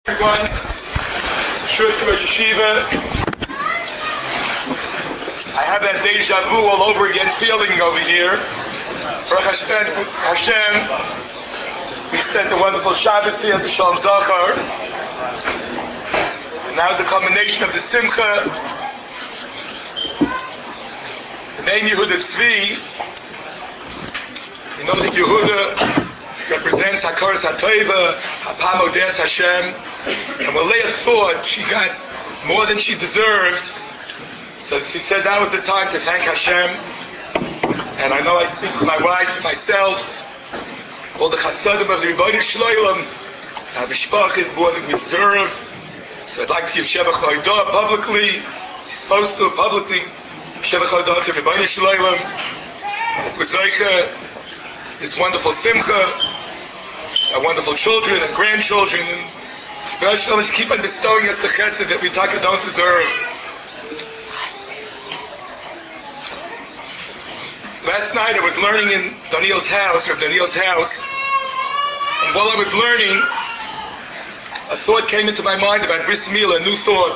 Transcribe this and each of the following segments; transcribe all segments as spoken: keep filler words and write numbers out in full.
Everyone, Shus Rosh Yeshiva. I have that deja vu all over again feeling over here. Baruch Hashem, we spent a wonderful Shabbos here at the Shalom Zachar. And now is the culmination of the Simcha. The name Yehuda Tzvi, you know that Yehuda represents Hakaras HaTova, Hapam Odes Hashem. And when Leah thought she got more than she deserved, so she said that was the time to thank Hashem. And I know I speak for my wife and myself, all the chasadim of the Rebbeinu Shloim, our mishpach is more than we deserve. So I'd like to give Shevach Ha'odah publicly. She's supposed to publicly give Shevach Ha'odah to Rebbeinu Shloim. It was like this wonderful simcha, our wonderful children and grandchildren, and Hashem keep on bestowing us the chesed that we don't deserve. Last night I was learning in Daniel's house, or Daniel's house, and while I was learning, a thought came into my mind about Bris Milah, a new thought.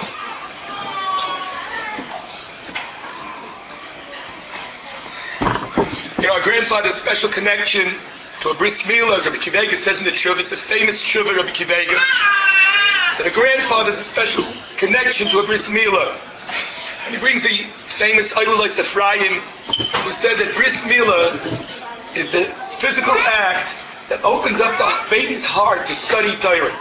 You know, our grandfather's special connection to a Bris Milah, as Rabbi Akiva Eiger says in the Tshuva, it's a famous Tshuva, Rabbi Akiva Eiger, that a grandfather has a special connection to a Bris Milah. And he brings the famous Eilulos Ephraim, who said that Bris Milah is the physical act that opens up the baby's heart to study Torah.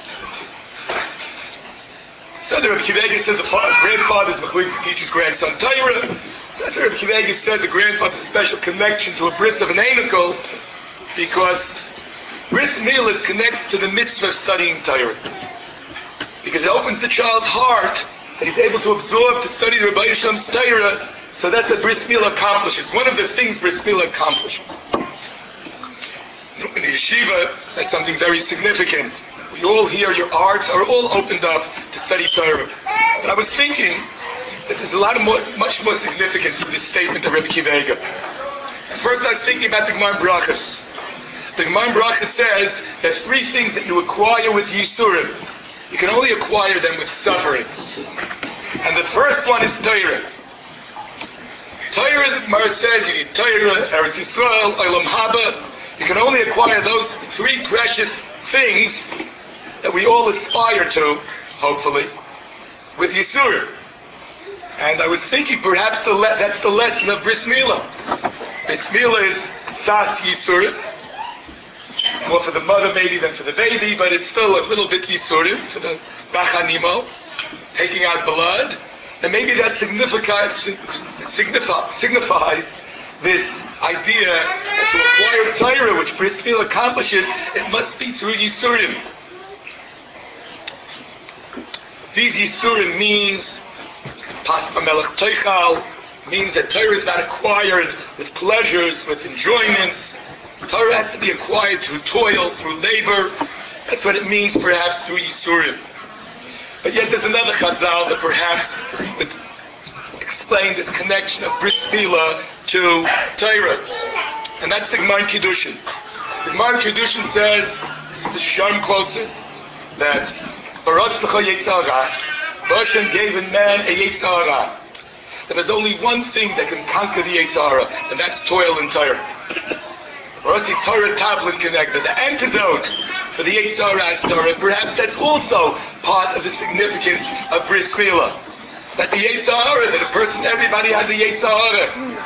So the Rabbi Akiva Eiger says a grandfather is mechuyev to teach his grandson Torah. So that's what Rabbi Akiva Eiger says a grandfather has a special connection to a bris of an anikel, because Bris Milah is connected to the mitzvah of studying Torah. Because it opens the child's heart that he's able to absorb to study the Rebbeinu Shalom's Torah. So that's what Bris Milah accomplishes. One of the things Bris Milah accomplishes. In the yeshiva, that's something very significant. We all here, your hearts are all opened up to study Torah. But I was thinking that there's a lot of more, much more significance to this statement of Rabbi Akiva Eiger. And first I was thinking about the Gemara in Brachos. The Gemara in Brachos says there's three things that you acquire with Yisurim. You can only acquire them with suffering. And the first one is Torah. Torah, the Gemara says, you need Torah, Eretz Yisrael, Olam Haba. You can only acquire those three precious things that we all aspire to, hopefully, with Yisurim. And I was thinking perhaps the le- that's the lesson of Bris Milah. Bris Milah is Sas Yisurim. More for the mother maybe than for the baby, but it's still a little bit Yisurim for the Bachanimo, taking out blood. And maybe that signifies, signify, signifies this idea that to acquire Torah, which Bris Milah accomplishes, it must be through Yisurim. These Yisurim means Pasma Melech Teichal, means that Torah is not acquired with pleasures, with enjoyments. Torah has to be acquired through toil, through labor. That's what it means, perhaps, through Yisurim. But yet there's another Chazal that perhaps would explain this connection of Bris Milah to Torah. And that's the Gemara in Kiddushin. The Gemara in Kiddushin says, the Sharm quotes it, that Baras L'cha Yetzer Hara, Hashem gave a man a Yetzer Hara. And there's only one thing that can conquer the Yetzer Hara, and that's toil and Torah. Rasi Torah Tavlin connected. The antidote for the Yetzer Hara is Torah. Perhaps that's also part of the significance of Bris Milah. That the Yetzer Hara, that a person, everybody has a Yetzer Hara.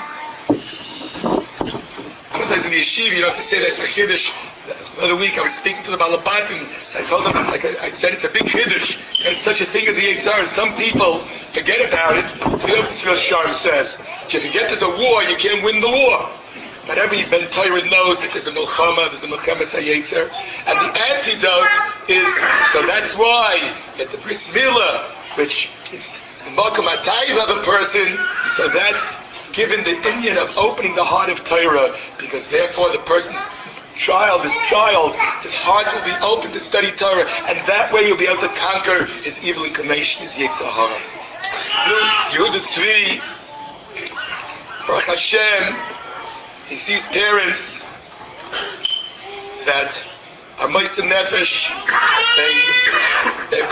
Sometimes in the yeshiva you don't have to say that for Chiddush. The other week I was speaking to the Balabatim, so I told them, it's like a, I said it's a big Chiddush, and it's such a thing as a Yetzer Hara. Some people forget about it. So you know what Tzvi Sharm says. If you forget there's a war, you can't win the war. But every Ben Torah knows that there's a Milchama, there's a Milchemes HaYetzer, and the antidote is, so that's why, that the Bris Milah, which is the Malkum HaTayv of a person, so that's given the inyan of opening the heart of Torah, because therefore the person's child, his child, his heart will be open to study Torah, and that way you'll be able to conquer his evil inclination, his Yetzer Hara. Yehuda Tzvi, Baruch Hashem, he sees parents that are Moisei Nefesh, they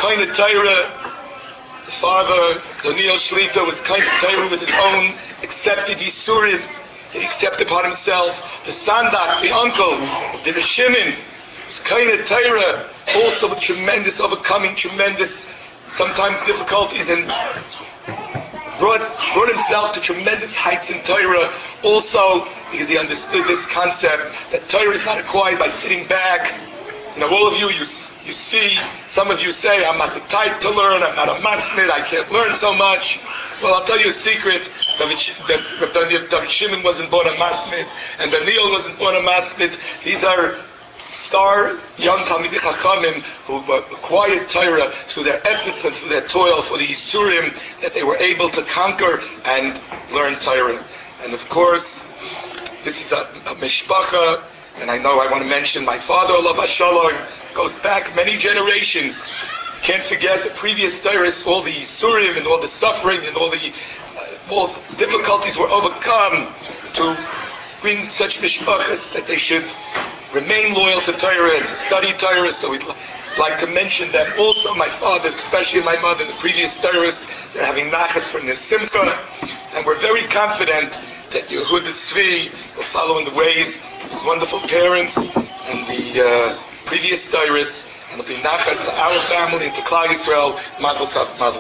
kind of Torah. The father, Daniel Shlita, was kind of Torah with his own accepted Yisurim that he accepted upon himself. The Sandak, the uncle of the Shimon, was kind of Torah, also with tremendous overcoming, tremendous, sometimes difficulties, and brought, brought himself to tremendous heights in Torah, also because he understood this concept that Torah is not acquired by sitting back. You know, all of you, you, you see, some of you say, I'm not the type to learn, I'm not a masmid, I can't learn so much. Well, I'll tell you a secret, David, that David, David Shimon wasn't born a masmid, and Daniel wasn't born a masmid. These are star young Talmidei Chachamim who acquired Torah through their efforts and through their toil for the Yisurim that they were able to conquer and learn Torah. And of course, this is a, a mishpacha, and I know I want to mention my father, Olav Hashalom, goes back many generations. Can't forget the previous Torahs, all the Yisurim and all the suffering and all the, uh, all the difficulties were overcome to bring such mishpachas that they should remain loyal to Torah and to study Torah. So we'd like to mention them. Also, my father, especially my mother, the previous Torahs, they're having nachas from their simcha, and we're very confident that Yehuda Tzvi will follow in the ways of his wonderful parents and the uh, previous Torahs, and it'll be nachas to our family and to Klal Yisrael. Mazel tov, mazel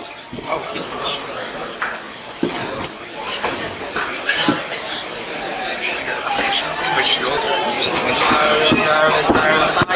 tov.